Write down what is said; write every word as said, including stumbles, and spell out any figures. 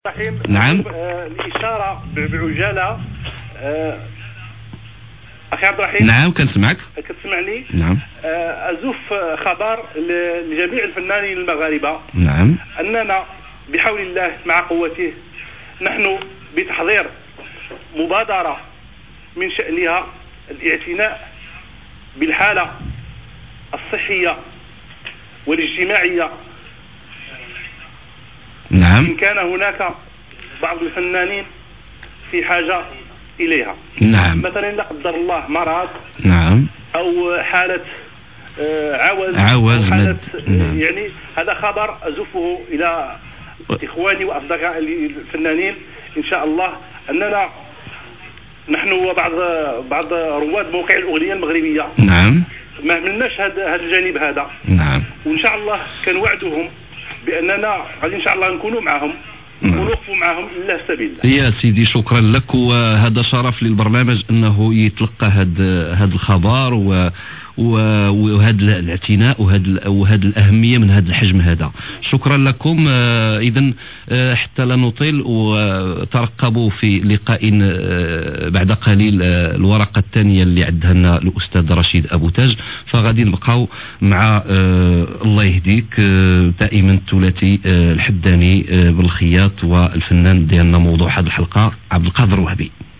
رحيم. نعم. آه الإشارة بعجالة. آه أخي عبد الرحيم. نعم كنسمعك. كتسمعني؟ نعم. آه أزف خبر لجميع الفنانين المغاربة. نعم. أننا بحول الله مع قوته نحن بتحضير مبادرة من شأنها الاعتناء بالحالة الصحية والاجتماعية. نعم. إن كان هناك بعض الفنانين في حاجة إليها. نعم. مثلا لا قدر الله مرض. نعم. أو حالة عوز. عوز. أو حالة نعم. يعني هذا خبر أزفه إلى إخواني وأصدقائي الفنانين إن شاء الله أننا نحن وبعض بعض رواد موقع الأغنية المغربية. نعم. ما عملناش هذا الجانب هذا. نعم. وإن شاء الله كنوعدهم بأننا غادي إن شاء الله نكونوا معهم ونوقفوا معهم لله السبيل. يا سيدي شكرا لك، وهذا شرف للبرنامج أنه يتلقى هذا هذا الخبر و وهذا الاعتناء وهذا وهذا الأهمية من هذا الحجم هذا. شكرا لكم. إذن حتى لا نطيل، وترقبوا في لقاء بعد قليل الورقة الثانية اللي عدها لنا الأستاذ رشيد أبو تاج. فغادي نبقاو مع الله يهديك دائما الثلاثي الحداني بالخياط والفنان ديالنا موضوع هذه الحلقة عبد القادر الوهبي.